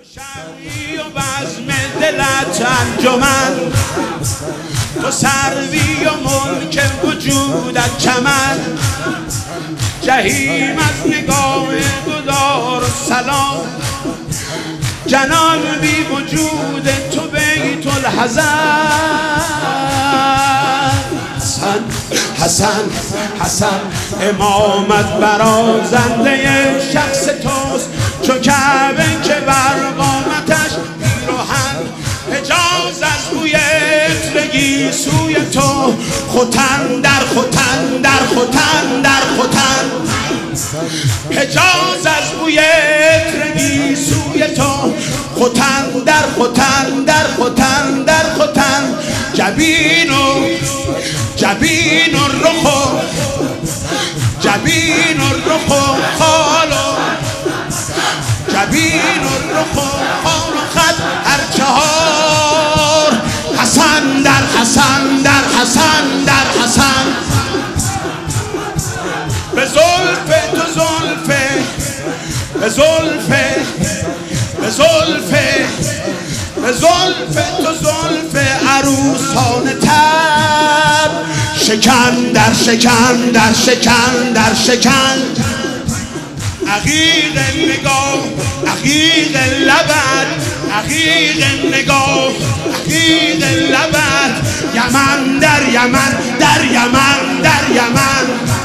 شرقی و بزم دلت انجمن، تو سروی و ملک وجودت چمن، جهیم از نگاه گدار سلام، جنان بی وجود تو بیت الحزن. حسن حسن حسن امامت برازنده شخص توست، چو کعبه که بر قامتش پیراهن، حجاز از بوی عطرگی سوی تو، ختن در ختن در ختن در ختن، حجاز از بوی عطرگی سوی تو، ختن در ختن در ختن در ختن، جبین و رخ و جبین و رخ و خال و جبین و رخ و خال و خط هر چهار، حسن در حسن در حسن در حسن، به زلف تو زلفه به زلفه به زلفه به زلف تو زلف عروسان تب، شکن در شکن در شکن در شکن، عقیق نگاه عقیق لبت، عقیق نگاه عقیق لبت، یمن در یمن در یمن در یمن،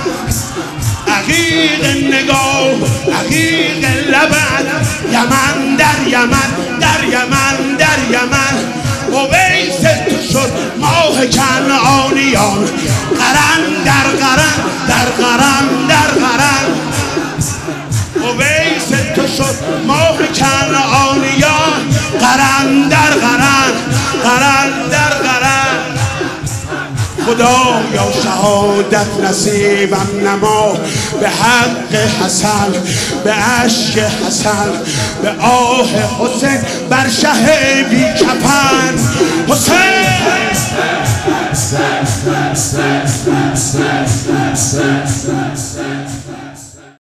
عقیق نگاه عقیق لبت، یمن در یمن در یمن در یمن، اویس تو شد ماه کنعانیان، قرن در قرن در قرن در قرن، اویس تو شد ماه کنعانیان، قرن در قرن قرن در قرن. خدایا شهادت نصیبم نما، به حق حسن به عشق حسن، به آه حسین بر شه بی کفن، حسین